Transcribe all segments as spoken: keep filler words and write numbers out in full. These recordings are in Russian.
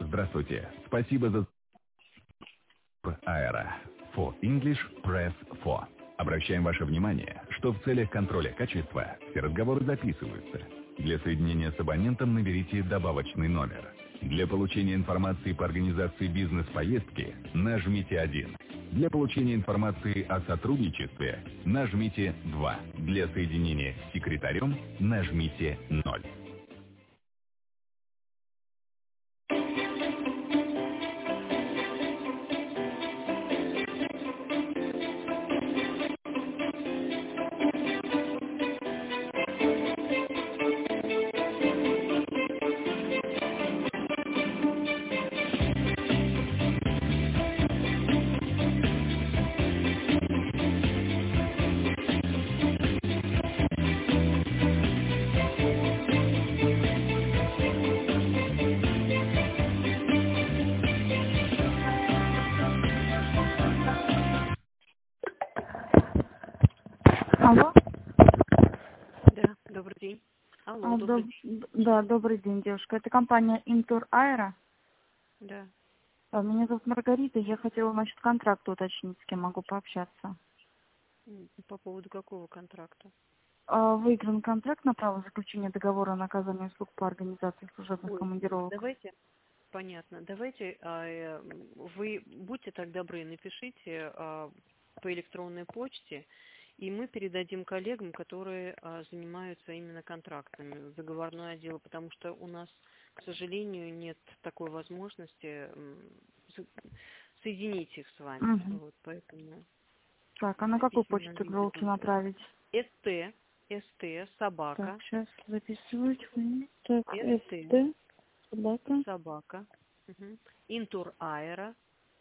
Здравствуйте. Спасибо за Аэро. For English, press four. Обращаем ваше внимание, что в целях контроля качества все разговоры записываются. Для соединения с абонентом наберите добавочный номер. Для получения информации по организации бизнес-поездки нажмите один. Для получения информации о сотрудничестве нажмите два. Для соединения с секретарем нажмите ноль. Алло. Да, добрый день. Алло, А, добрый доб- день. Да, добрый день, девушка. Это компания Интур Аэро. Да. А, Меня зовут Маргарита. Я хотела насчет контракта уточнить, с кем могу пообщаться. М, По поводу какого контракта? А, Выигран контракт на право заключения договора на оказание услуг по организации служебных Ой, командировок. давайте, понятно. Давайте а, э, вы будьте так добры, напишите а, по электронной почте, и мы передадим коллегам, которые а, занимаются именно контрактами в договорное отдел, потому что у нас, к сожалению, нет такой возможности м, со- соединить их с вами. Угу. Вот, поэтому Так, а на в какую письменном почту вы виде лучше там всё. направить? ст, ст, Так, собака, сейчас записывать. Так, ст, СТ, собака, собака, угу. Интураэро,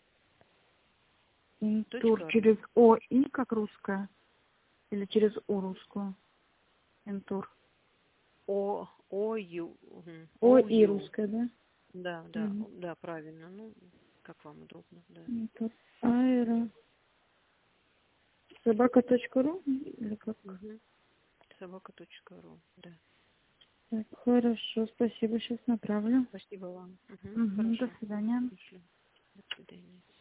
Интур точка ру. через О И, как русская, или через У русскую? Интур. О, о, ю, угу. О О, И ю. русская, да? Да, да, Угу. да, правильно. Ну, как вам удобно, да. Интур Аэро. Собака.ру или как? Угу. Собака.ру, да. Так, хорошо, спасибо, сейчас направлю. Спасибо вам. Угу. Угу, до Хорошо. свидания. Пришлю. До свидания.